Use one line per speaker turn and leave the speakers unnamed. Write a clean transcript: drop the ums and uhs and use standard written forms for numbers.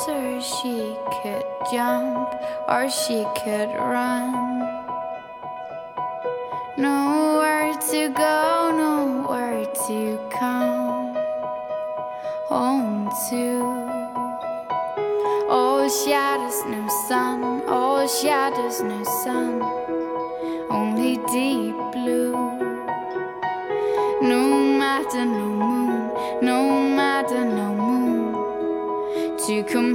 water, she could jump or she could run. Nowhere to go, nowhere to come home to. All shadows, no sun, all shadows, no sun, only deep blue. No matter, no moon, no matter, no moon to come